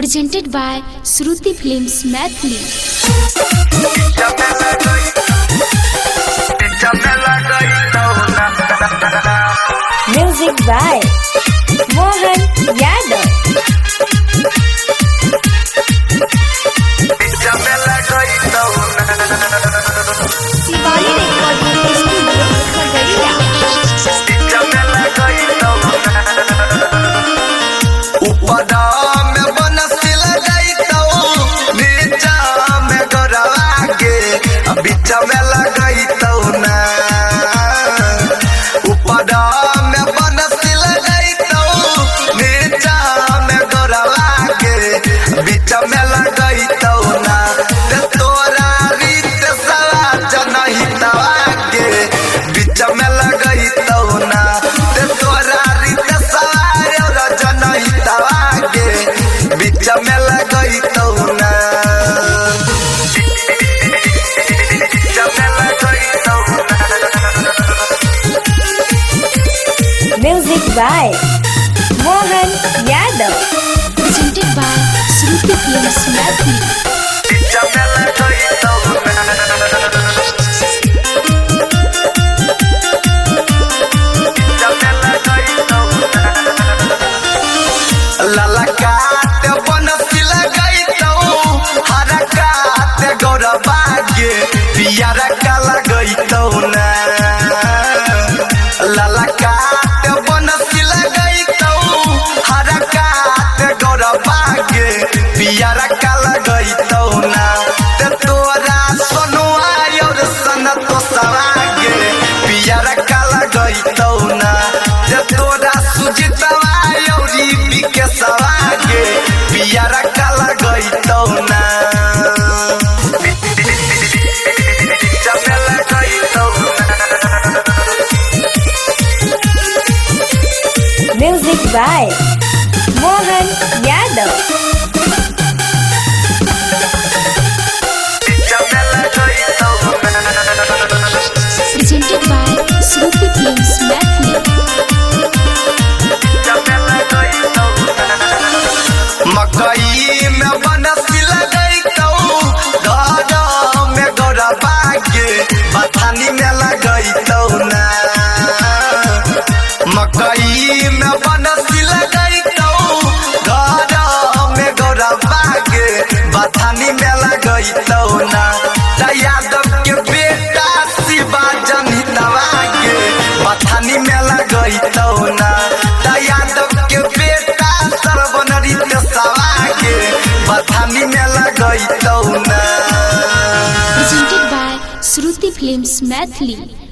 presented by Shruti Films Maithili. Music by Mohan Yadav. Shivali Recording Studio, Khagadiya. ऊपरा में बनसी लगैतो नीचा में गरवा के बीच में लगैतो ना ऊपरा में बनसी लगैतो नीचा में गरवा के बीच में लगैतो ना ते तोरा रीत सवा जनहितवा के बीच में लगैतो ना ते तोरा रीत सवा जनहितवा के बीच में लगैतो ना Music by Mohan Yadav. Presented by Shruti Films Maithili. लाला काट बनसी लगैतो हरा काट गौरवा के पियारा का लगैतो ना लाला काट बनसी लगैतो हरा काट गौरवा के पियारा का लगैतो ना ते तोरा सोनुआ और सनतो सवागे पियारा का लगैतो ना ते तोरा सुजितवा औरी बिके सवागे पियारा का लगैतो ना Music by Mohan Yadav. Presented by Shruti Films Maithili. मकई में बनसी लगैतो घर में गौरवा के बथानी में लगैतो ना मकई में बनसी लगैतो घर में गौरवा के बथानी में लगैतो ना यादव के बेटा शिवा जनहितवा के बथानी में लगैतो ना यादव के बेटा सर्वनरित सवा के बथानी में लगैतो ना Presented by Shruti Films Maithili.